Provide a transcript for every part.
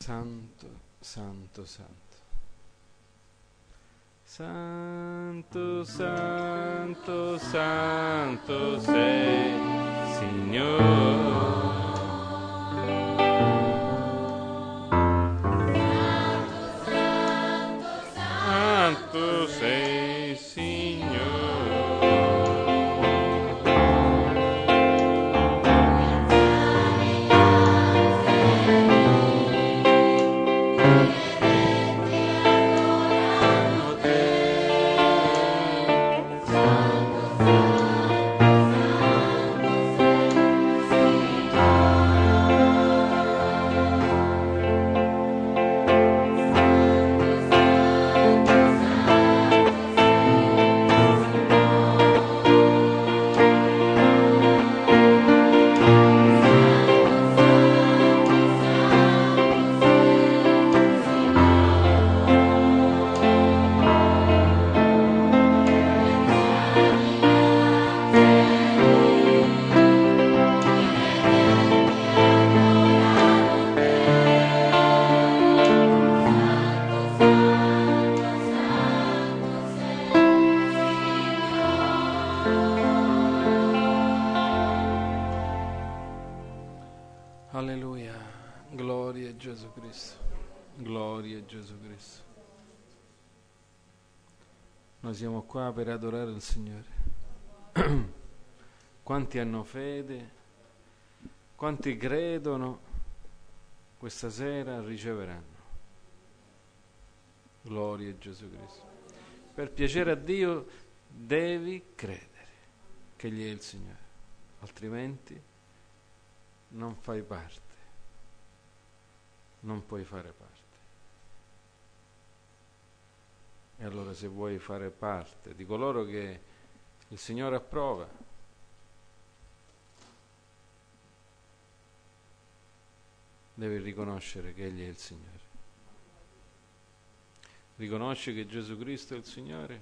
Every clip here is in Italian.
Santo, santo, santo. Santo, santo, santo sei, Signore. Santo sei, Signore. Alleluia, gloria a Gesù Cristo, gloria a Gesù Cristo. Noi siamo qua per adorare il Signore. Quanti hanno fede, quanti credono, questa sera riceveranno. Gloria a Gesù Cristo. Per piacere a Dio devi credere che Egli è il Signore, altrimenti non fai parte, non puoi fare parte. E allora, se vuoi fare parte di coloro che il Signore approva, devi riconoscere che Egli è il Signore. Riconosci che Gesù Cristo è il Signore?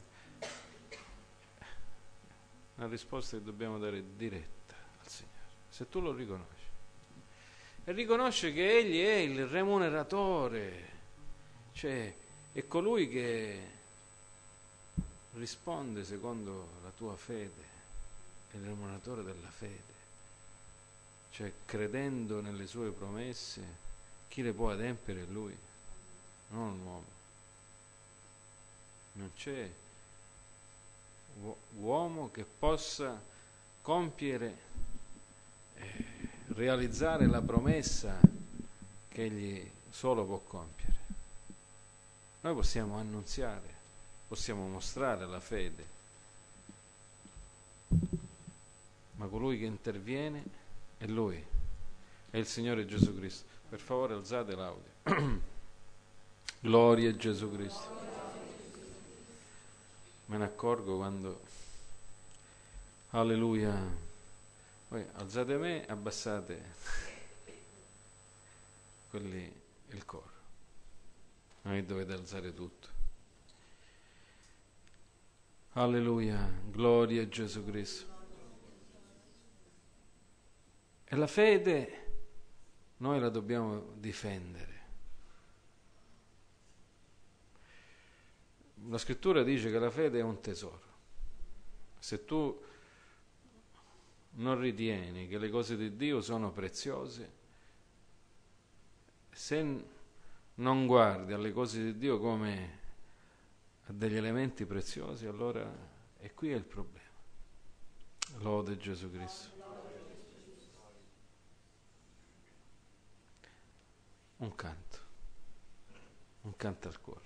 La risposta che dobbiamo dare diretta al Signore. Se tu lo riconosci e riconosce che Egli è il remuneratore, cioè è colui che risponde secondo la tua fede, è il remuneratore della fede, cioè credendo nelle sue promesse, chi le può adempiere è Lui, non un uomo. Non c'è uomo che possa compiere realizzare la promessa che Egli solo può compiere. Noi possiamo annunziare, possiamo mostrare la fede, ma colui che interviene è Lui, è il Signore Gesù Cristo. Per favore alzate l'audio. Gloria a Gesù Cristo. Me ne accorgo quando, alleluia. Poi alzate me, abbassate quelli, il coro. Noi dovete alzare tutto. Alleluia, gloria a Gesù Cristo. E la fede noi la dobbiamo difendere. La scrittura dice che la fede è un tesoro. Se tu non ritieni che le cose di Dio sono preziose, se non guardi alle cose di Dio come a degli elementi preziosi, allora e qui è il problema. Lode Gesù Cristo. Un canto al cuore.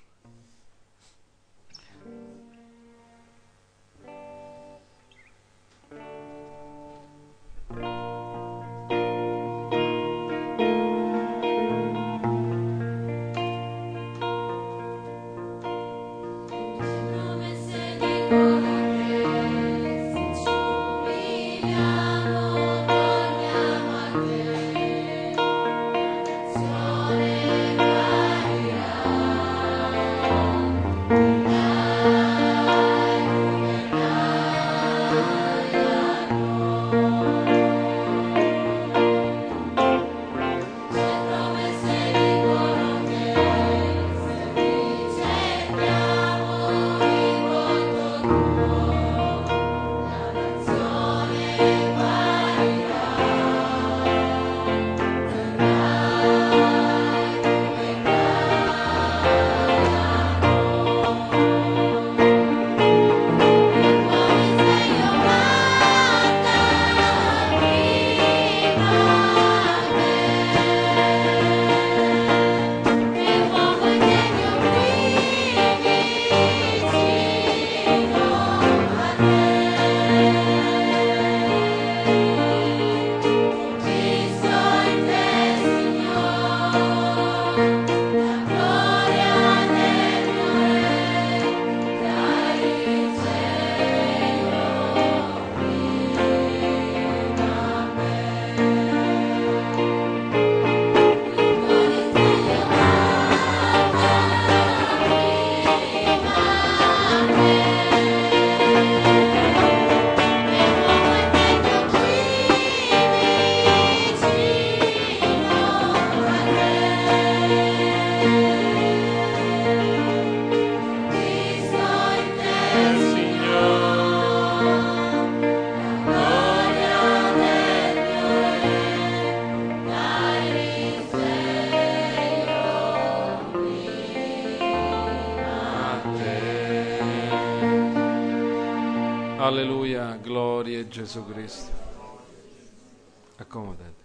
Alleluia, gloria a Gesù Cristo. Accomodate.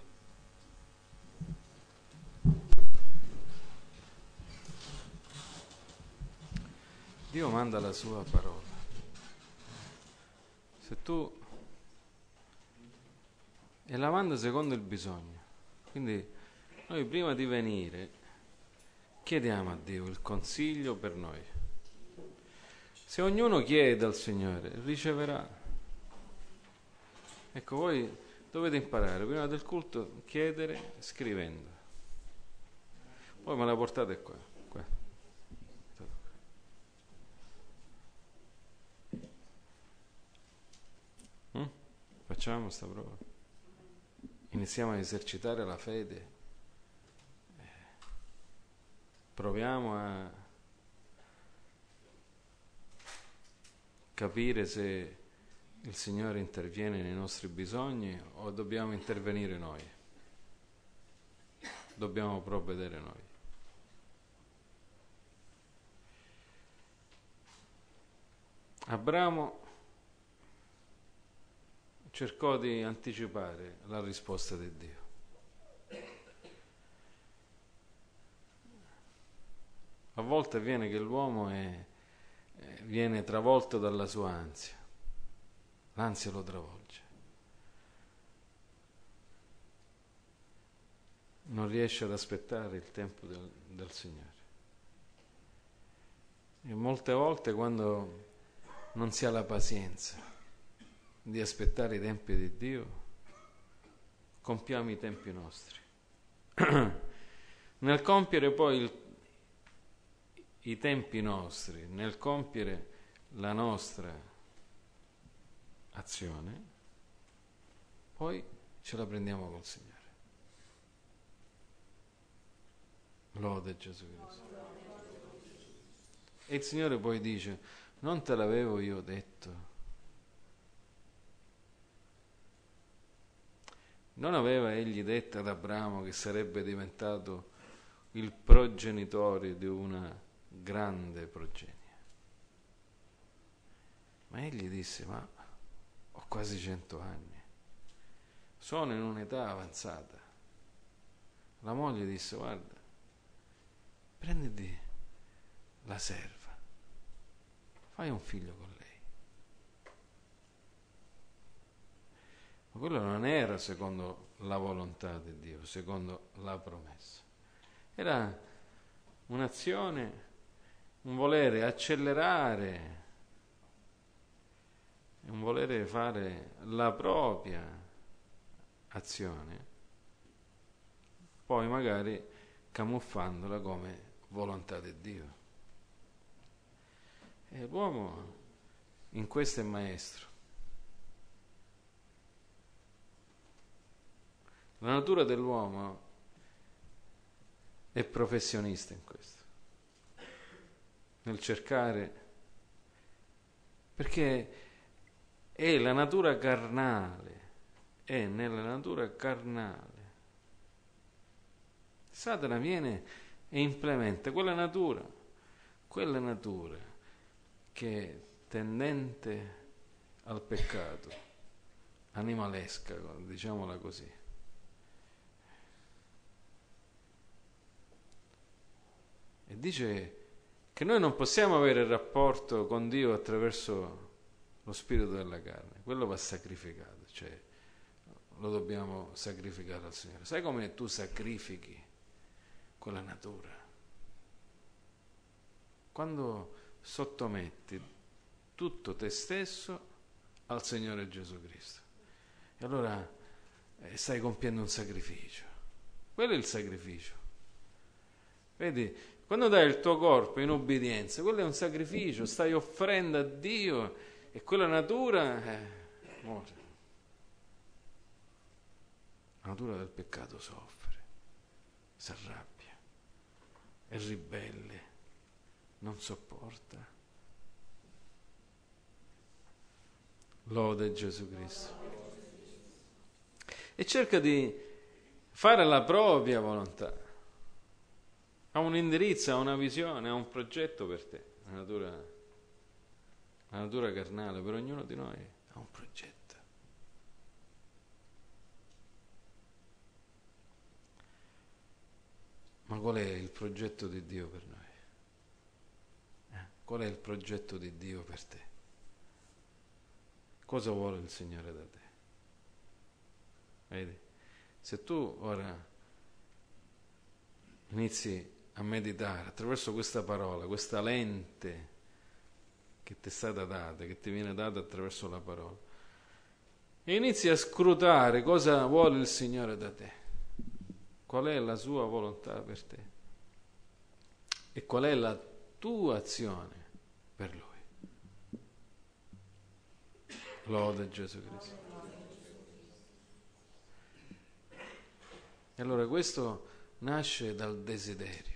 Dio manda la sua parola. Se tu... E la manda secondo il bisogno. Quindi noi prima di venire chiediamo a Dio il consiglio per noi. Se ognuno chiede al Signore, riceverà. Ecco, voi dovete imparare prima del culto chiedere scrivendo. Poi me la portate qua. Facciamo sta prova. Iniziamo a esercitare la fede. Proviamo a capire se il Signore interviene nei nostri bisogni o dobbiamo intervenire noi. Dobbiamo provvedere noi. Abramo cercò di anticipare la risposta di Dio. A volte avviene che l'uomo viene travolto dalla sua ansia. L'ansia lo travolge. Non riesce ad aspettare il tempo del Signore. E molte volte quando non si ha la pazienza di aspettare i tempi di Dio, compiamo i tempi nostri. Nel compiere poi i tempi nostri, nel compiere la nostra azione, poi ce la prendiamo col Signore. Lode Gesù Cristo. E il Signore poi dice: non te l'avevo io detto? Non aveva egli detto ad Abramo che sarebbe diventato il progenitore di una grande progenie? Ma egli disse: ma ho quasi 100 anni, sono in un'età avanzata. La moglie disse: guarda, prenditi la serva, fai un figlio con lei. Ma quello non era secondo la volontà di Dio, secondo la promessa. Era un'azione, un volere accelerare, un volere fare la propria azione, poi magari camuffandola come volontà di Dio. E l'uomo in questo è maestro. La natura dell'uomo è professionista in questo, nel cercare, perché è la natura carnale, è nella natura carnale. Satana viene e implementa quella natura che è tendente al peccato, animalesca, diciamola così. E dice che noi non possiamo avere il rapporto con Dio attraverso lo spirito della carne. Quello va sacrificato, cioè lo dobbiamo sacrificare al Signore. Sai come tu sacrifichi quella natura? Quando sottometti tutto te stesso al Signore Gesù Cristo. E allora stai compiendo un sacrificio. Quello è il sacrificio. Vedi? Quando dai il tuo corpo in obbedienza, quello è un sacrificio, stai offrendo a Dio e quella natura muore. La natura del peccato soffre, si arrabbia, è ribelle, non sopporta. Lode Gesù Cristo. E cerca di fare la propria volontà. Ha un indirizzo, ha una visione, ha un progetto per te, la natura la natura carnale, per ognuno di noi ha un progetto. Ma qual è il progetto di Dio per noi? Qual è il progetto di Dio per te? Cosa vuole il Signore da te? Vedi? Se tu ora inizi a meditare attraverso questa parola, questa lente che ti è stata data, che ti viene data attraverso la parola, e inizi a scrutare cosa vuole il Signore da te, qual è la sua volontà per te e qual è la tua azione per Lui. Lode Gesù Cristo. E allora questo nasce dal desiderio,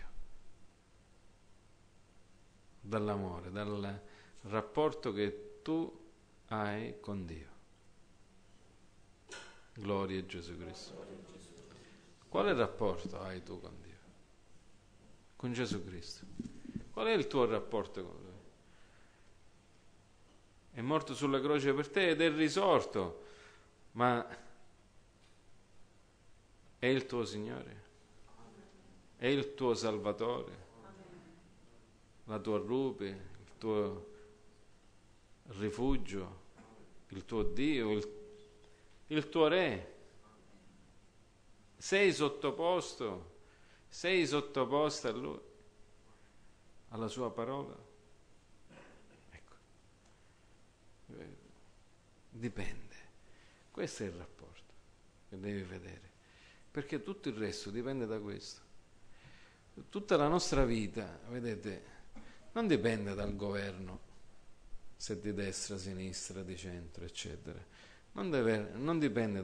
dall'amore, dal rapporto che tu hai con Dio. Gloria a Gesù Cristo. Quale rapporto hai tu con Dio? Con Gesù Cristo. Qual è il tuo rapporto con Lui? È morto sulla croce per te ed è risorto, ma è il tuo Signore? È il tuo Salvatore? La tua rupe, il tuo rifugio, il tuo Dio, il tuo Re? Sei sottoposto a Lui, alla Sua parola? Ecco, dipende. Questo è il rapporto che devi vedere, perché tutto il resto dipende da questo. Tutta la nostra vita, vedete, non dipende dal governo, se di destra, sinistra, di centro, eccetera. Non dipende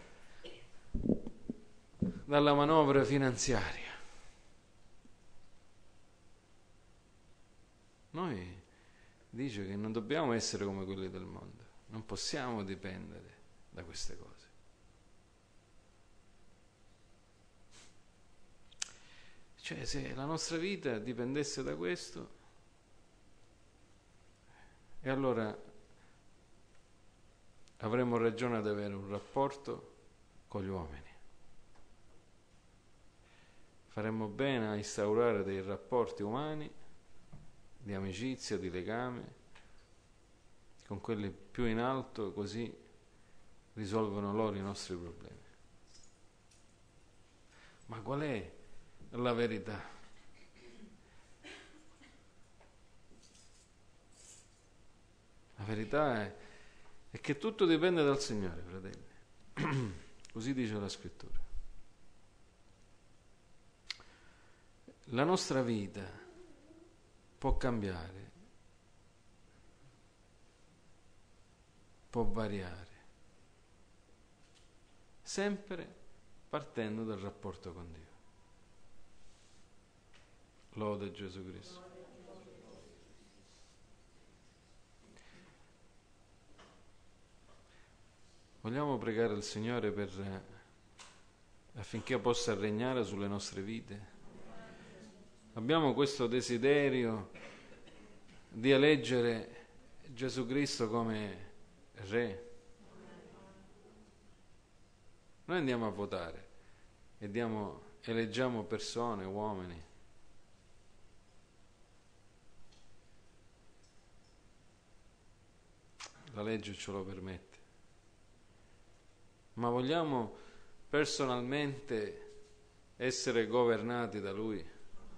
dalla manovra finanziaria. Noi dice che non dobbiamo essere come quelli del mondo, non possiamo dipendere da queste cose. Cioè, se la nostra vita dipendesse da questo, e allora avremmo ragione ad avere un rapporto con gli uomini. Faremmo bene a instaurare dei rapporti umani, di amicizia, di legame, con quelli più in alto, così risolvono loro i nostri problemi. Ma qual è la verità? La verità è che tutto dipende dal Signore, fratelli. Così dice la Scrittura. La nostra vita può cambiare, può variare, sempre partendo dal rapporto con Dio. Lode Gesù Cristo. Vogliamo pregare il Signore affinché possa regnare sulle nostre vite? Abbiamo questo desiderio di eleggere Gesù Cristo come Re. Noi andiamo a votare e eleggiamo persone, uomini. La legge ce lo permette. Ma vogliamo personalmente essere governati da Lui?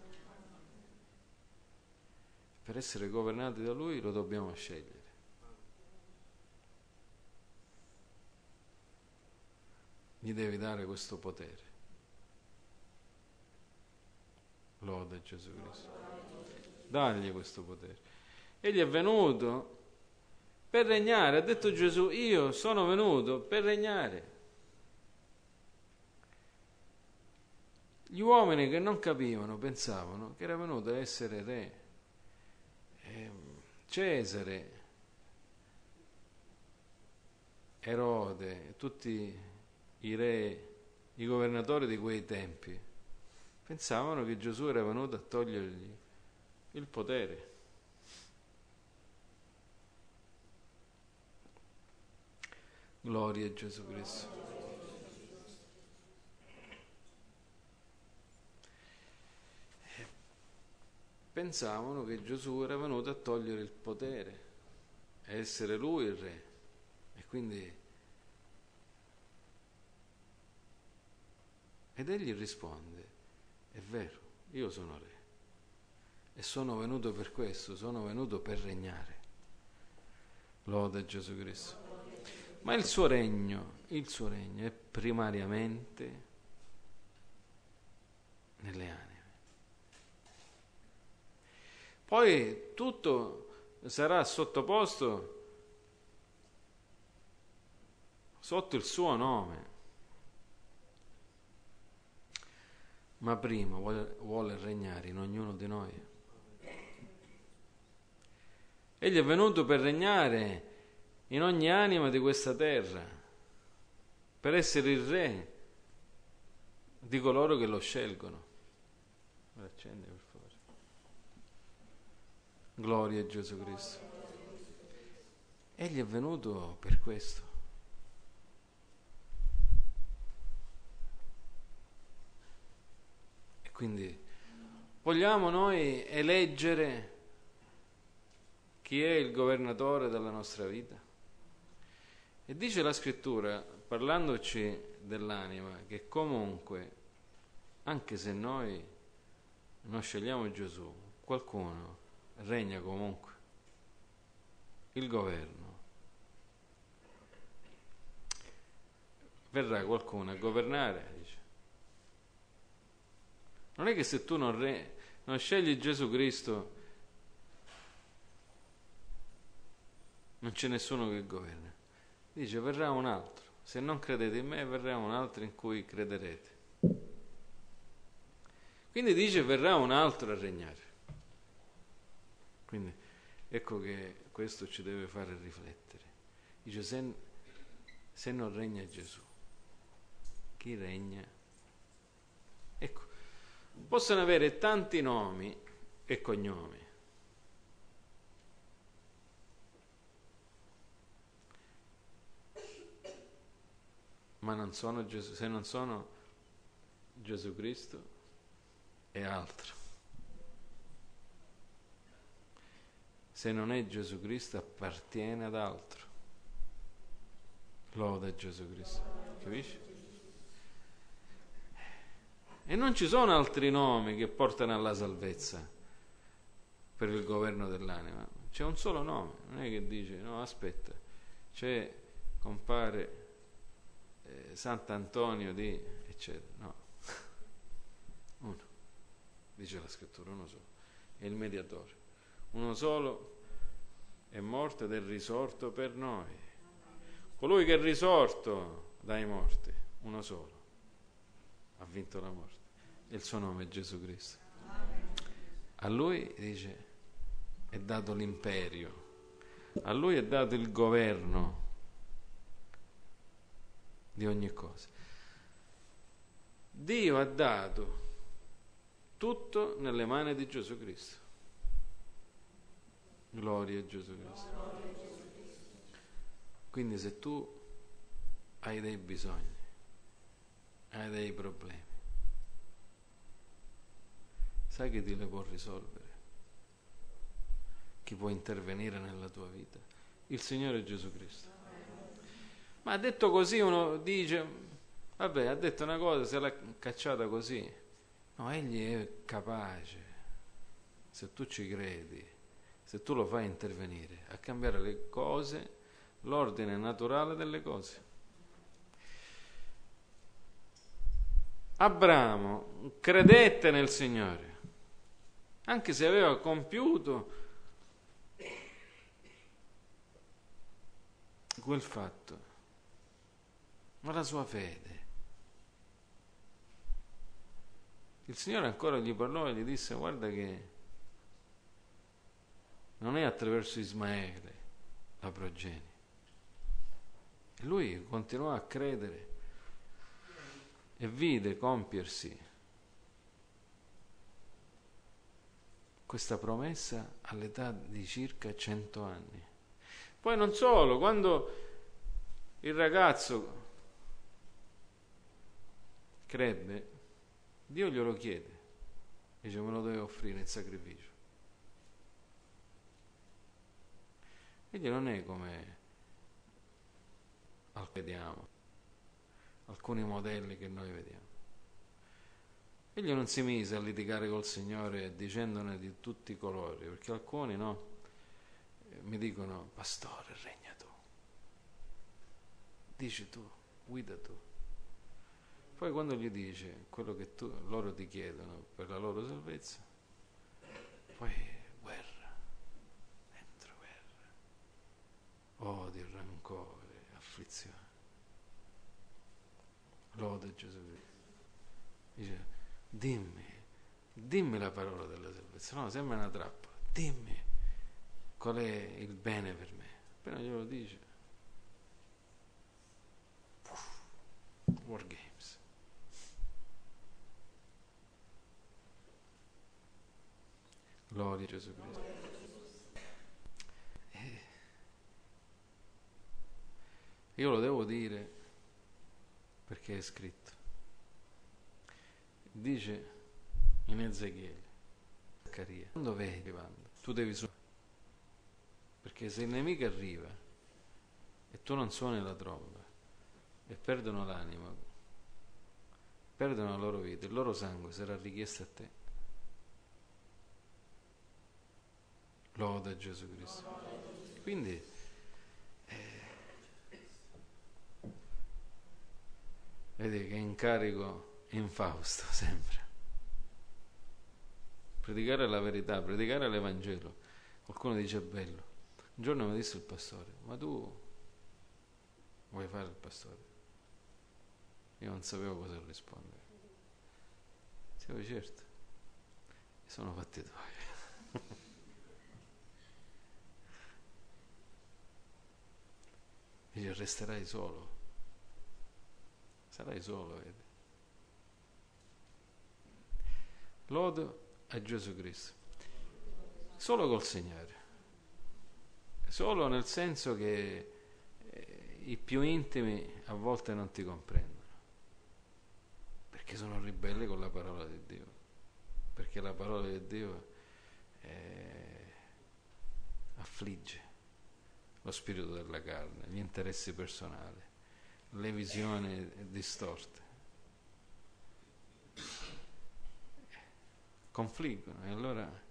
Per essere governati da Lui lo dobbiamo scegliere. Gli devi dare questo potere. Lode Gesù Cristo. Dagli questo potere. Egli è venuto per regnare. Ha detto Gesù: io sono venuto per regnare. Gli uomini che non capivano pensavano che era venuto a essere re. Cesare, Erode, tutti i re, i governatori di quei tempi pensavano che Gesù era venuto a togliergli il potere. Gloria a Gesù Cristo. Pensavano che Gesù era venuto a togliere il potere, a essere lui il re. E quindi... Ed egli risponde: è vero, io sono re. E sono venuto per questo, sono venuto per regnare. Lode Gesù Cristo. Ma il suo regno è primariamente nelle anime. Poi tutto sarà sottoposto sotto il suo nome. Ma prima vuole regnare in ognuno di noi. Egli è venuto per regnare in ogni anima di questa terra, per essere il re di coloro che lo scelgono. Accendi, per favore. Gloria a Gesù Cristo. Egli è venuto per questo. E quindi vogliamo noi eleggere chi è il governatore della nostra vita? E dice la Scrittura, parlandoci dell'anima, che comunque, anche se noi non scegliamo Gesù, qualcuno regna comunque. Il governo. Verrà qualcuno a governare, dice. Non è che se tu non scegli Gesù Cristo, non c'è nessuno che governa. Dice, verrà un altro. Se non credete in me, verrà un altro in cui crederete. Quindi dice, verrà un altro a regnare. Quindi ecco che questo ci deve fare riflettere. Dice, se non regna Gesù, chi regna? Ecco, possono avere tanti nomi e cognomi, ma non sono Gesù, se non sono Gesù Cristo è altro. Se non è Gesù Cristo appartiene ad altro. Lode Gesù Cristo, capisci? E non ci sono altri nomi che portano alla salvezza per il governo dell'anima. C'è un solo nome, non è che dice no, aspetta, c'è compare Sant'Antonio di eccetera, no. Uno, dice la Scrittura, uno solo, è il mediatore. Uno solo è morto ed è risorto per noi. Colui che è risorto dai morti, uno solo, ha vinto la morte. E il suo nome è Gesù Cristo. A lui, dice, è dato l'imperio, a lui è dato il governo di ogni cosa. Dio ha dato tutto nelle mani di Gesù Cristo. Gloria a Gesù Cristo. Quindi se tu hai dei bisogni, hai dei problemi, sai che Dio li può risolvere? Chi può intervenire nella tua vita? Il Signore Gesù Cristo. Ma detto così uno dice, vabbè, ha detto una cosa, se l'ha cacciata così. No, Egli è capace, se tu ci credi, se tu lo fai intervenire, a cambiare le cose, l'ordine naturale delle cose. Abramo credette nel Signore, anche se aveva compiuto quel fatto, ma la sua fede. Il Signore ancora gli parlò e gli disse, guarda che non è attraverso Ismaele la progenie. E lui continuò a credere e vide compiersi questa promessa all'età di circa 100 anni. Poi non solo, quando Il ragazzo crebbe, Dio glielo chiede, dice me lo deve offrire in sacrificio. Quindi non è come vediamo, alcuni modelli che noi vediamo. Egli non si mise a litigare col Signore dicendone di tutti i colori, perché alcuni no, mi dicono, pastore, regna tu, dici tu, guida tu. Poi quando gli dice quello che loro ti chiedono per la loro salvezza, poi guerra, dentro guerra, odio, rancore, afflizione. Lode Gesù Cristo. Dice, dimmi la parola della salvezza. No, sembra una trappola. Dimmi qual è il bene per me. Appena glielo dice, War Games. Gloria a Gesù Cristo. Io lo devo dire perché è scritto. Dice in Ezechiele, Zaccaria, quando vedi arrivando, tu devi suonare. Perché se il nemico arriva e tu non suoni la tromba e perdono l'anima, perdono la loro vita, il loro sangue sarà richiesto a te. Loda Gesù Cristo. Quindi vedi che incarico infausto sempre. Predicare la verità, predicare l'Evangelo. Qualcuno dice è bello. Un giorno mi disse il pastore, ma tu vuoi fare il pastore? Io non sapevo cosa rispondere. Sì, certo, sono fatti tuoi. Dice, resterai solo. Sarai solo, vedi. Lodo a Gesù Cristo. Solo col Signore. Solo nel senso che i più intimi a volte non ti comprendono. Perché sono ribelli con la parola di Dio. Perché la parola di Dio affligge lo spirito della carne, gli interessi personali, le visioni distorte. Confliggono, e allora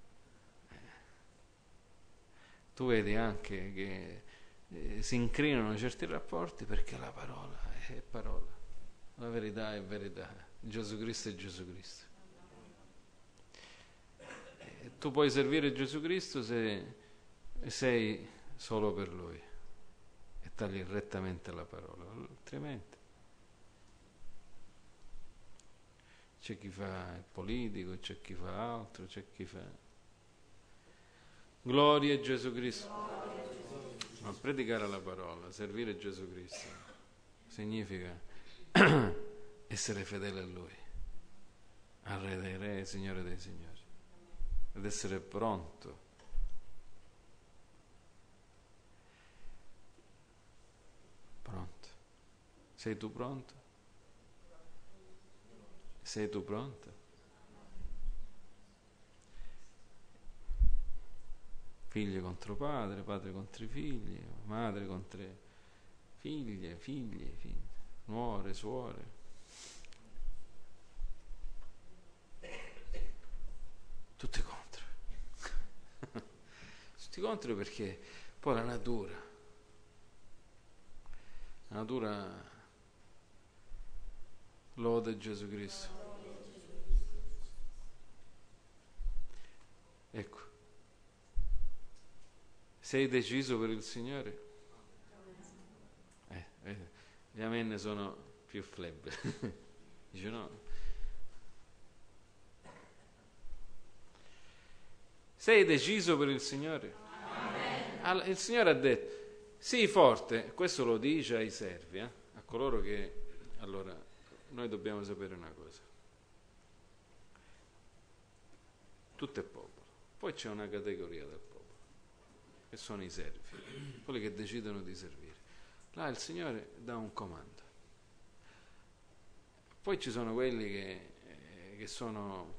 tu vedi anche che si incrinano certi rapporti perché la parola è parola, la verità è verità, Gesù Cristo è Gesù Cristo. E tu puoi servire Gesù Cristo se sei solo per Lui e tagli rettamente la parola, altrimenti c'è chi fa il politico, c'è chi fa altro, c'è chi fa... Gloria a Gesù Cristo. Ma predicare la parola, servire Gesù Cristo, significa essere fedele a Lui, al Re dei Re, Signore dei Signori, ed essere pronto. Pronto. Sei tu pronto? Sei tu pronto? Figli contro padre, padre contro i figli, madre contro figlie, figli, nuore, suore. Tutti contro. Tutti contro perché poi la natura lode Gesù Cristo. Ecco. Sei deciso per il Signore? Gli amen sono più flebbe. Dice no. Sei deciso per il Signore? Amen. Il Signore ha detto, sii forte, questo lo dice ai servi, a coloro che... Allora, noi dobbiamo sapere una cosa. Tutto è popolo. Poi c'è una categoria del popolo, che sono i servi, quelli che decidono di servire. Là il Signore dà un comando. Poi ci sono quelli che sono,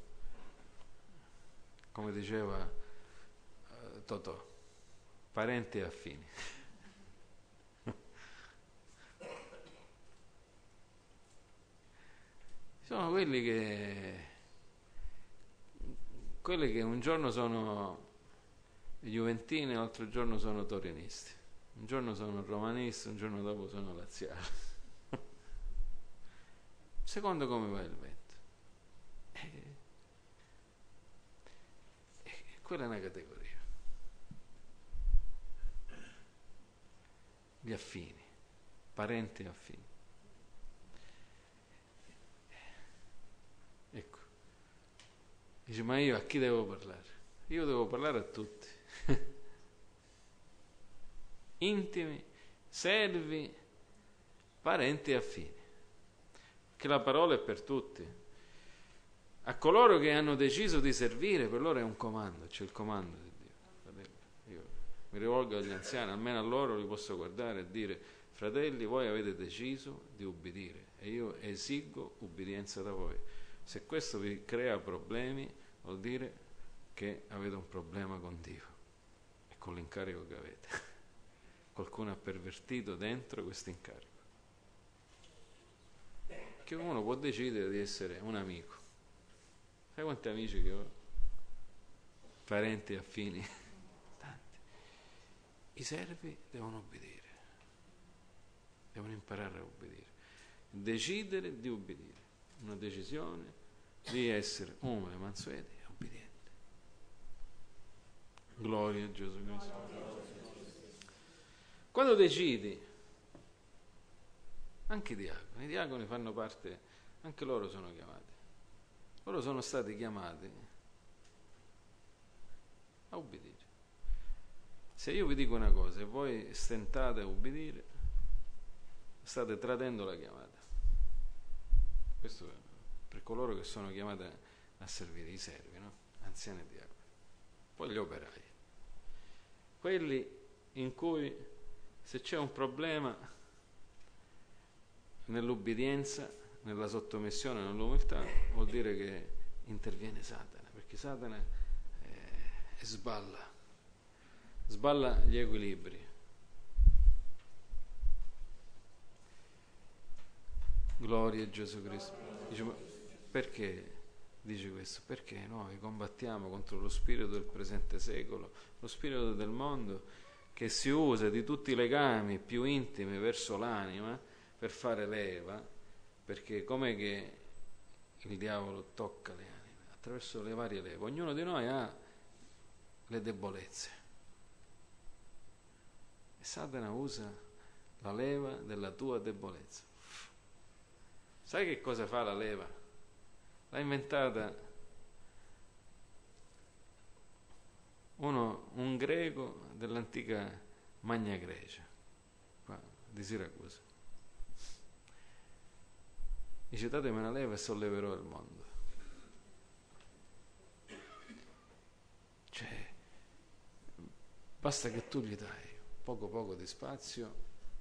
come diceva Totò, parenti e affini. Sono quelli che un giorno sono juventini, l'altro giorno sono torinisti, un giorno sono romanisti, un giorno dopo sono laziali. Secondo come va il vento. Quella è una categoria. Gli affini, parenti affini. Ecco. Dice, ma io a chi devo parlare? Io devo parlare a tutti. Intimi, servi, parenti affini. Che la parola è per tutti. A coloro che hanno deciso di servire, per loro è un comando, c'è il comando di Dio. Io mi rivolgo agli anziani, almeno a loro li posso guardare e dire: fratelli, voi avete deciso di ubbidire e io esigo ubbidienza da voi. Se questo vi crea problemi, vuol dire che avete un problema con Dio e con l'incarico che avete. Qualcuno ha pervertito dentro questo incarico. Che uno può decidere di essere un amico. Sai quanti amici che ho? Parenti affini? Tanti. I servi devono obbedire, devono imparare a obbedire, decidere di obbedire, una decisione di essere umile, mansueti e obbedienti. Gloria a Gesù Cristo. Quando decidi, anche i diaconi fanno parte, anche loro sono chiamati. Loro sono stati chiamati a ubbidire. Se io vi dico una cosa e voi stentate a ubbidire, state tradendo la chiamata. Questo è per coloro che sono chiamati a servire, i servi, no? Anziani e diaconi. Poi gli operai. Quelli in cui, se c'è un problema nell'ubbidienza, nella sottomissione, nell'umiltà, vuol dire che interviene Satana, perché Satana sballa gli equilibri. Gloria a Gesù Cristo. Dice, ma perché dice questo? Perché noi combattiamo contro lo spirito del presente secolo, lo spirito del mondo che si usa di tutti i legami più intimi verso l'anima per fare leva. Perché com'è che il diavolo tocca le anime? Attraverso le varie leve. Ognuno di noi ha le debolezze. E Satana usa la leva della tua debolezza. Sai che cosa fa la leva? L'ha inventata un greco dell'antica Magna Grecia, qua di Siracusa. Dice: datemi una leva e solleverò il mondo. Cioè, basta che tu gli dai poco di spazio,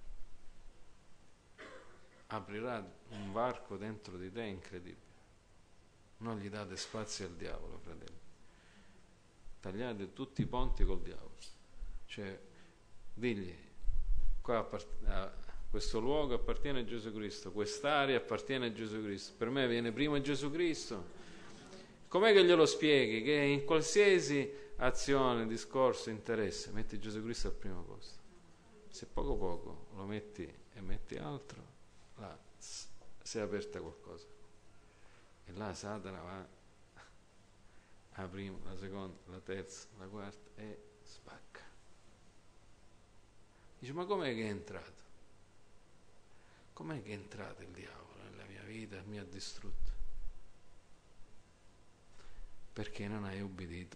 aprirà un varco dentro di te incredibile. Non gli date spazio al diavolo, fratelli. Tagliate tutti i ponti col diavolo. Cioè, digli: qua questo luogo appartiene a Gesù Cristo, quest'area appartiene a Gesù Cristo, per me viene prima Gesù Cristo. Com'è che glielo spieghi? Che in qualsiasi azione, discorso, interesse, metti Gesù Cristo al primo posto. Se poco lo metti e metti altro, là si è aperta qualcosa. E là Satana va la prima, la seconda, la terza, la quarta e spacca. Dice: ma com'è che è entrato? Com'è che è entrato il diavolo nella mia vita e mi ha distrutto? Perché non hai ubbidito.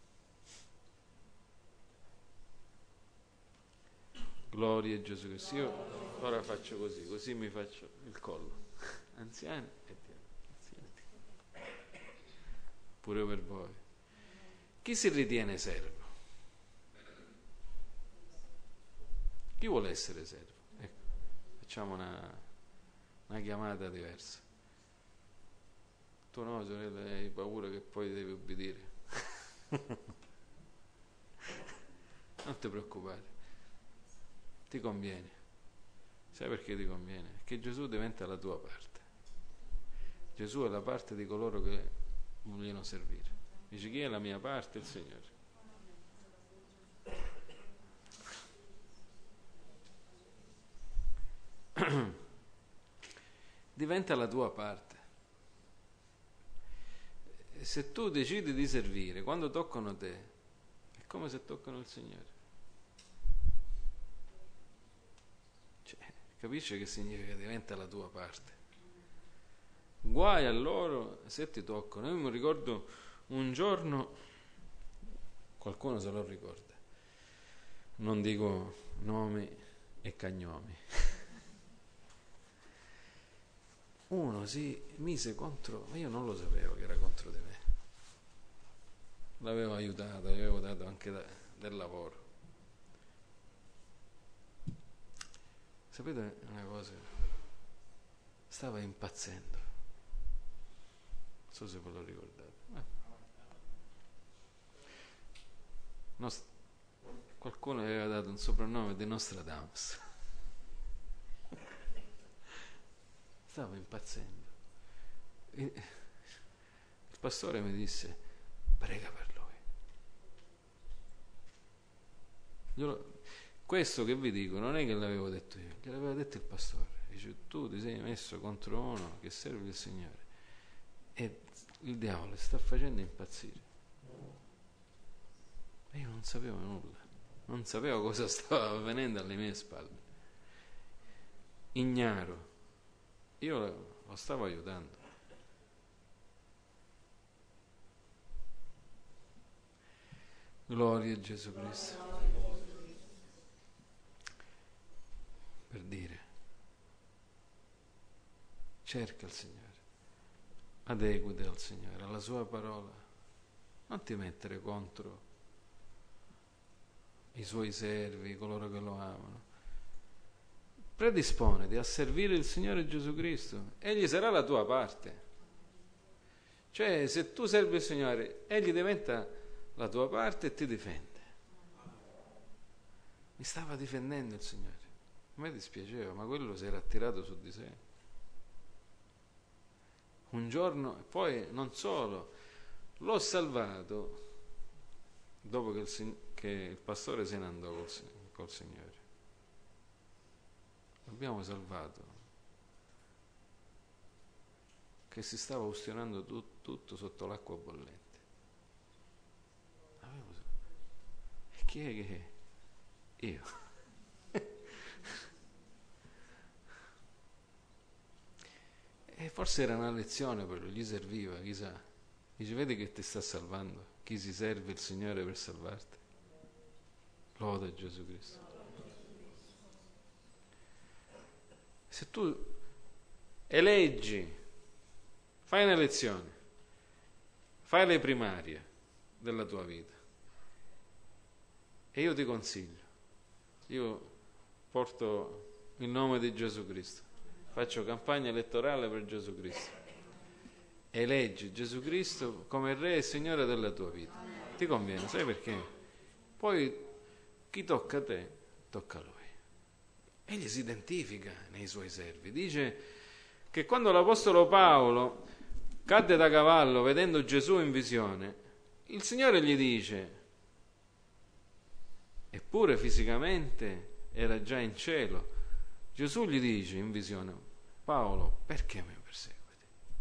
Gloria a Gesù Cristo. Io ora faccio così mi faccio il collo. Anziani e diavoli. Pure per voi. Chi si ritiene servo? Chi vuole essere servo? Ecco. facciamo una chiamata diversa. Tu no, sorella, hai paura che poi devi obbedire. Non ti preoccupare, ti conviene. Sai perché ti conviene? Perché Gesù diventa la tua parte. Gesù è la parte di coloro che vogliono servire. Dice: chi è la mia parte? Il Signore. Diventa la tua parte. Se tu decidi di servire, quando toccano te, è come se toccano il Signore. Cioè, capisci che significa? Diventa la tua parte. Guai a loro se ti toccano. Io mi ricordo un giorno, qualcuno se lo ricorda, non dico nomi e cognomi, uno si mise contro, ma io non lo sapevo che era contro di me, l'avevo aiutato, gli avevo dato anche del lavoro. Sapete una cosa? Stava impazzendo, non so se ve lo ricordate. Qualcuno aveva dato un soprannome di Nostradamus. Stava impazzendo. Il pastore mi disse: prega per lui. Questo che vi dico non è che l'avevo detto io, gliel'aveva detto il pastore. Dice: tu ti sei messo contro uno che serve il Signore e il diavolo sta facendo impazzire. E io non sapevo nulla, non sapevo cosa stava avvenendo alle mie spalle, ignaro. Io lo stavo aiutando. Gloria a Gesù Cristo. Per dire, cerca il Signore, adeguati al Signore, alla sua parola, non ti mettere contro i suoi servi, coloro che lo amano. Predisponiti a servire il Signore Gesù Cristo, Egli sarà la tua parte. Cioè, se tu servi il Signore, Egli diventa la tua parte e ti difende. Mi stava difendendo il Signore, a me dispiaceva, ma quello si era attirato su di sé. Un giorno, poi non solo, l'ho salvato dopo che il pastore se ne andò col Signore. L'abbiamo salvato, che si stava ustionando tutto sotto l'acqua bollente. E chi è che è? Io. E forse era una lezione per lui, gli serviva, chissà. Dice: vedi che ti sta salvando, chi si serve il Signore per salvarti. Loda Gesù Cristo. Se tu eleggi, fai un'elezione, fai le primarie della tua vita, e io ti consiglio, io porto il nome di Gesù Cristo, faccio campagna elettorale per Gesù Cristo, eleggi Gesù Cristo come Re e Signore della tua vita, ti conviene, sai perché? Poi chi tocca a te, tocca a Lui. Egli si identifica nei suoi servi. Dice che quando l'Apostolo Paolo cadde da cavallo vedendo Gesù in visione, il Signore gli dice, eppure fisicamente era già in cielo, Gesù gli dice in visione: Paolo, perché mi perseguiti?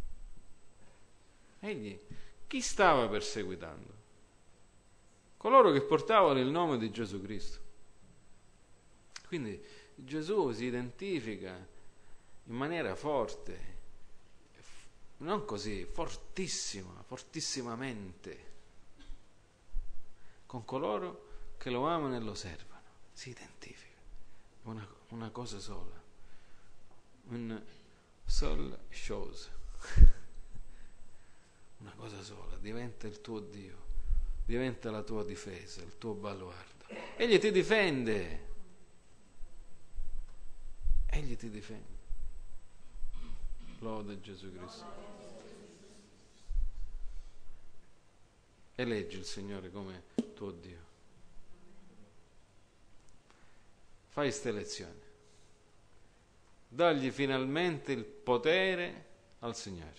Egli chi stava perseguitando? Coloro che portavano il nome di Gesù Cristo. Quindi Gesù si identifica in maniera forte, non così, fortissimamente, con coloro che lo amano e lo servono. Si identifica, una cosa sola, un sol shows, una cosa sola, diventa il tuo Dio, diventa la tua difesa, il tuo baluardo. Egli ti difende. egli ti difende. Lode Gesù Cristo. Eleggi il Signore come tuo Dio. Fai queste elezioni. Dagli finalmente il potere al Signore.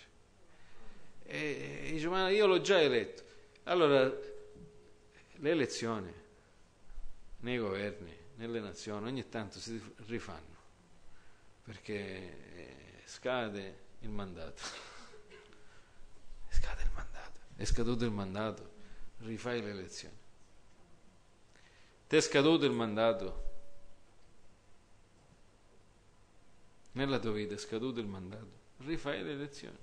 E dice, ma io l'ho già eletto. Allora, le elezioni nei governi, nelle nazioni, ogni tanto si rifanno, perché scade il mandato. Scade il mandato. È scaduto il mandato, rifai le elezioni. Ti è scaduto il mandato? Nella tua vita è scaduto il mandato, rifai le elezioni.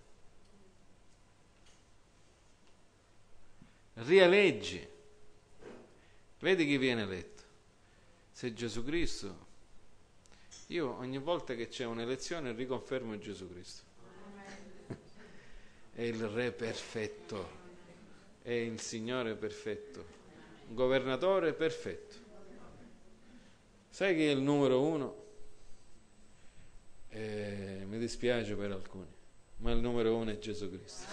Rieleggi. Vedi chi viene eletto. Se Gesù Cristo, io ogni volta che c'è un'elezione riconfermo Gesù Cristo. È il Re perfetto, è il Signore perfetto, un governatore perfetto. Sai chi è il numero uno? Mi dispiace per alcuni, ma il numero uno è Gesù Cristo.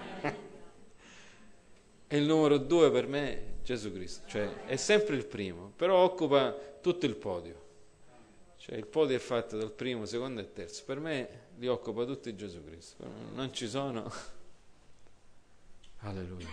E il numero due per me è Gesù Cristo, cioè è sempre il primo, però occupa tutto il podio. Cioè il podio è fatto dal primo, secondo e terzo. Per me li occupa tutti Gesù Cristo. Non ci sono. Alleluia.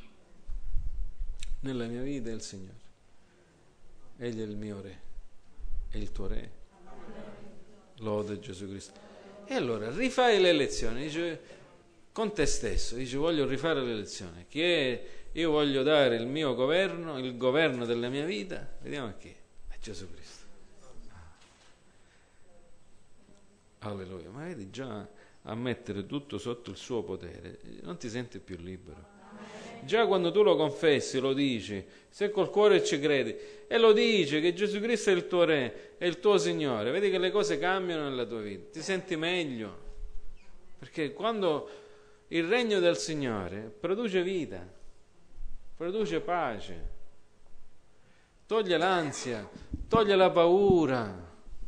Nella mia vita è il Signore. Egli è il mio Re. È il tuo Re. Lode Gesù Cristo. E allora rifai le elezioni, dice, con te stesso, dice, voglio rifare le elezioni. Chi è? Io voglio dare il mio governo, il governo della mia vita. Vediamo a chi? A Gesù Cristo. Alleluia. Ma vedi, già a mettere tutto sotto il suo potere non ti senti più libero. Già quando tu lo confessi, lo dici, se col cuore ci credi e lo dici che Gesù Cristo è il tuo Re, è il tuo Signore, vedi che le cose cambiano nella tua vita, ti senti meglio, perché quando il regno del Signore produce vita, produce pace, toglie l'ansia, toglie la paura.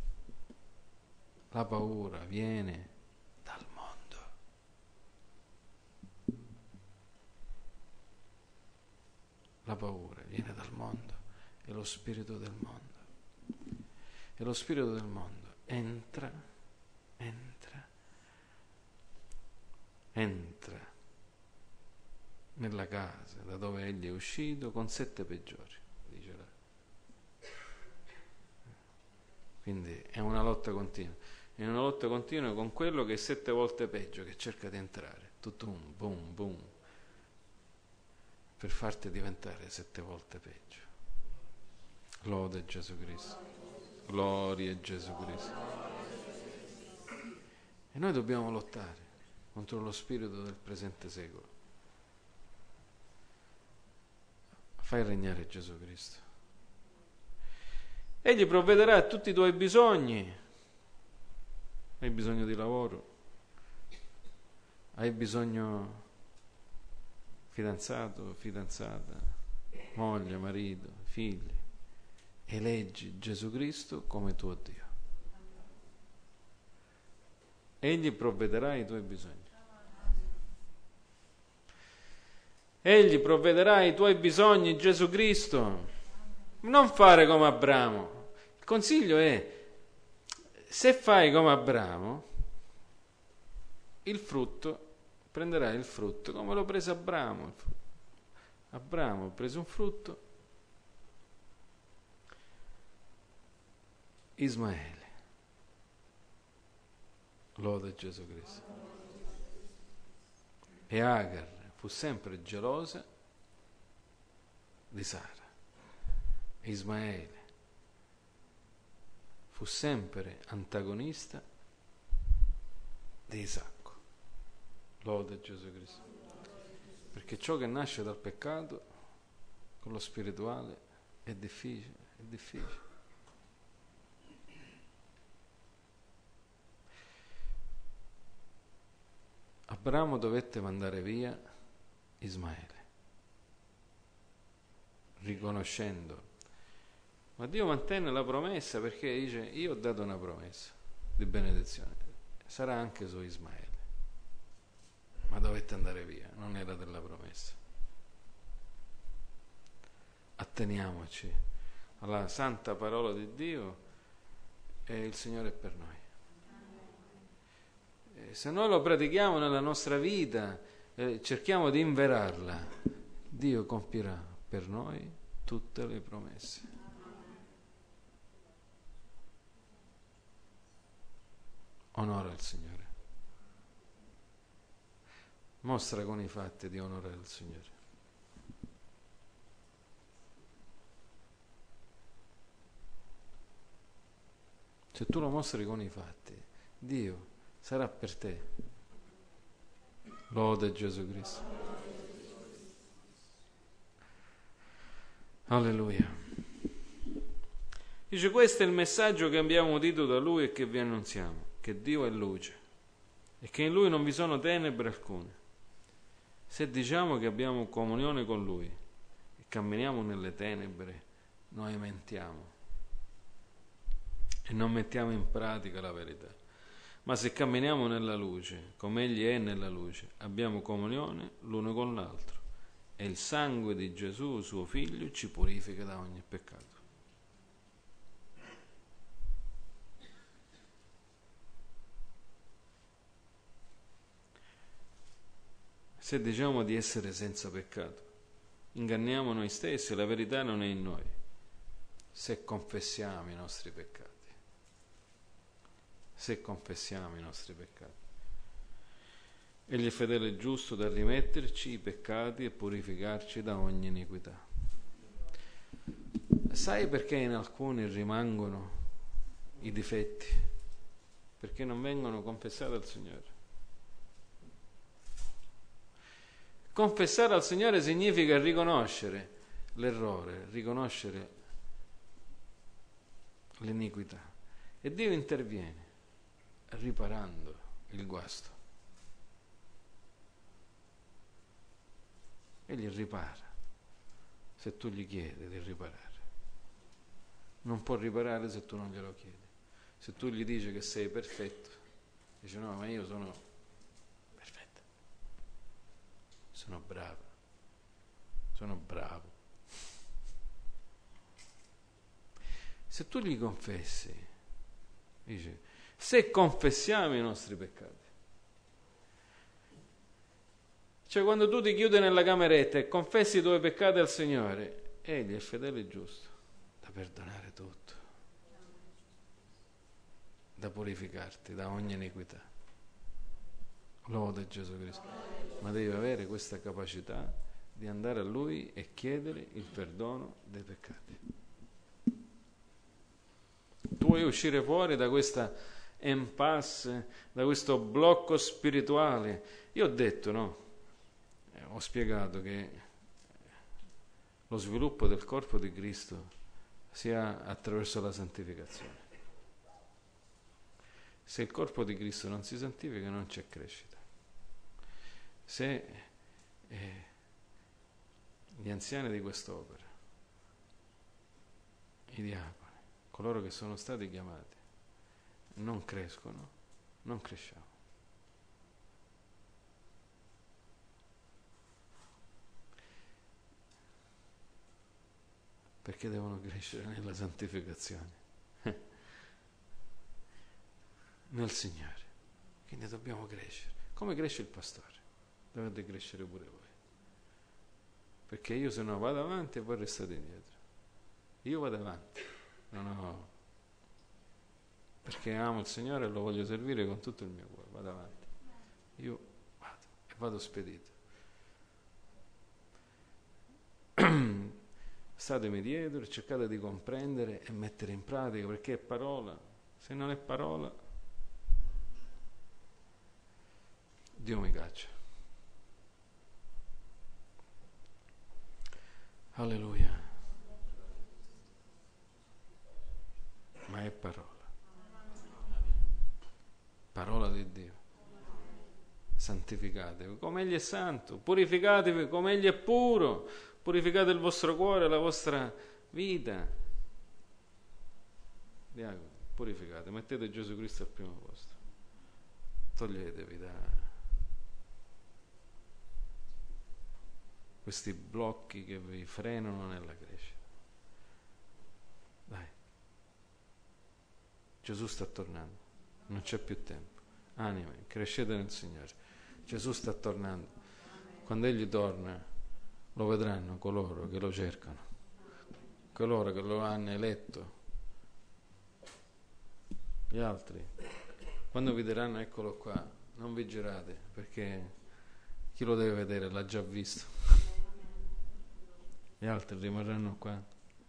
La paura viene dal mondo. La paura viene dal mondo, è lo spirito del mondo. E lo spirito del mondo entra nella casa da dove egli è uscito con 7 peggiori, dice là. Quindi è una lotta continua. È una lotta continua con quello che è 7 volte peggio, che cerca di entrare, tutto un boom, boom, per farti diventare 7 volte peggio. Lode Gesù Cristo. Gloria a Gesù Cristo. E noi dobbiamo lottare contro lo spirito del presente secolo. Fai regnare Gesù Cristo. Egli provvederà a tutti i tuoi bisogni. Hai bisogno di lavoro? Hai bisogno fidanzato, fidanzata, moglie, marito, figli? Eleggi Gesù Cristo come tuo Dio. Egli provvederà ai tuoi bisogni. Egli provvederà ai tuoi bisogni, Gesù Cristo. Non fare come Abramo. Il consiglio è, se fai come Abramo, il frutto, prenderai il frutto come lo prese Abramo. Abramo prese un frutto, Ismaele. Lode Gesù Cristo. E Agar fu sempre gelosa di Sara. E Ismaele fu sempre antagonista di Isacco. Lode Gesù Cristo. Perché ciò che nasce dal peccato con lo spirituale è difficile, è difficile. Abramo dovette mandare via Ismaele, riconoscendo, ma Dio mantenne la promessa, perché dice, io ho dato una promessa, di benedizione, sarà anche su Ismaele, ma dovette andare via, non era della promessa. Atteniamoci alla santa parola di Dio e il Signore è per noi. E se noi lo pratichiamo nella nostra vita, cerchiamo di inverarla, Dio compirà per noi tutte le promesse. Onora il Signore. Mostra con i fatti di onorare il Signore. Se tu lo mostri con i fatti, Dio sarà per te. Lode Gesù Cristo. Alleluia. Dice, questo è il messaggio che abbiamo udito da Lui e che vi annunziamo, che Dio è luce e che in Lui non vi sono tenebre alcune. Se diciamo che abbiamo comunione con Lui e camminiamo nelle tenebre, noi mentiamo e non mettiamo in pratica la verità. Ma se camminiamo nella luce, come Egli è nella luce, abbiamo comunione l'uno con l'altro e il sangue di Gesù, suo Figlio, ci purifica da ogni peccato. Se diciamo di essere senza peccato, inganniamo noi stessi, la verità non è in noi. Se confessiamo i nostri peccati, Egli è fedele e giusto da rimetterci i peccati e purificarci da ogni iniquità. Sai perché in alcuni rimangono i difetti? Perché non vengono confessati al Signore. Confessare al Signore significa riconoscere l'errore, riconoscere l'iniquità. E Dio interviene riparando il guasto. Egli ripara se tu gli chiedi di riparare. Non può riparare se tu non glielo chiedi. Se tu gli dici che sei perfetto, dice no, ma io sono perfetto, sono bravo. Se tu gli confessi, dice, se confessiamo i nostri peccati, cioè quando tu ti chiudi nella cameretta e confessi i tuoi peccati al Signore, Egli è fedele e giusto da perdonare tutto, da purificarti da ogni iniquità. Lode Gesù Cristo. Ma devi avere questa capacità di andare a Lui e chiedere il perdono dei peccati. Tu vuoi uscire fuori da questa impasse, da questo blocco spirituale. Io ho detto, no? Ho spiegato che lo sviluppo del corpo di Cristo sia attraverso la santificazione. Se il corpo di Cristo non si santifica, non c'è crescita. Se gli anziani di quest'opera, i diaconi, coloro che sono stati chiamati, non crescono, non cresciamo. Perché devono crescere nella santificazione, nel Signore. Quindi dobbiamo crescere. Come cresce il pastore? Dovete crescere pure voi. Perché io se no vado avanti e voi restate indietro. Io vado avanti. No. Perché amo il Signore e lo voglio servire con tutto il mio cuore. Vado avanti. Io vado e vado spedito. Statemi dietro, cercate di comprendere e mettere in pratica, perché è parola. Se non è parola, Dio mi caccia. Alleluia. Ma è parola. Parola di Dio. Santificatevi come Egli è santo, purificatevi come Egli è puro, purificate il vostro cuore, la vostra vita. Diacono, purificate, mettete Gesù Cristo al primo posto, toglietevi da questi blocchi che vi frenano nella crescita. Dai, Gesù sta tornando, non c'è più tempo. Anime, crescete nel Signore. Gesù sta tornando. Quando Egli torna, lo vedranno coloro che lo cercano, coloro che lo hanno eletto. Gli altri, quando vi diranno eccolo qua, non vi girate, perché chi lo deve vedere l'ha già visto. Gli altri rimarranno qua.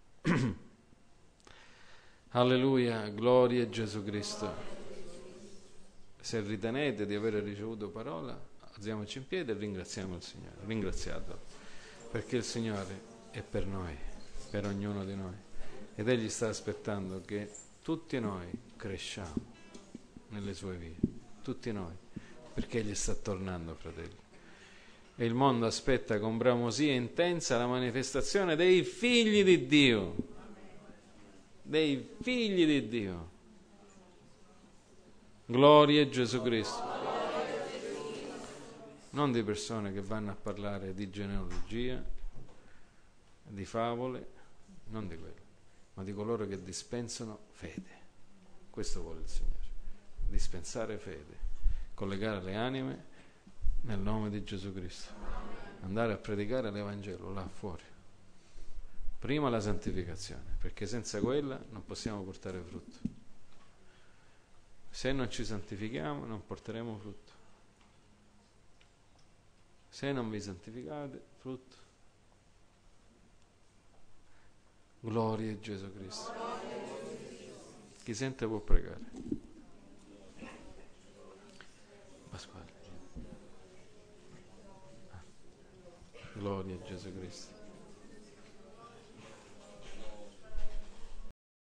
Alleluia, gloria a Gesù Cristo. Se ritenete di aver ricevuto parola, alziamoci in piedi e ringraziamo il Signore. Ringraziatelo, perché il Signore è per noi, per ognuno di noi, ed Egli sta aspettando che tutti noi cresciamo nelle sue vie, tutti noi, perché Egli sta tornando, fratelli. E il mondo aspetta con bramosia intensa la manifestazione dei figli di Dio, dei figli di Dio. Gloria a Gesù Cristo. Non di persone che vanno a parlare di genealogia, di favole, non di quello, ma di coloro che dispensano fede. Questo vuole il Signore, dispensare fede, collegare le anime nel nome di Gesù Cristo, andare a predicare l'Evangelo là fuori. Prima la santificazione, perché senza quella non possiamo portare frutto. Se non ci santifichiamo non porteremo frutto. Se non vi santificate, frutto. Gloria a Gesù Cristo. Chi sente può pregare. Pasquale. Gloria a Gesù Cristo.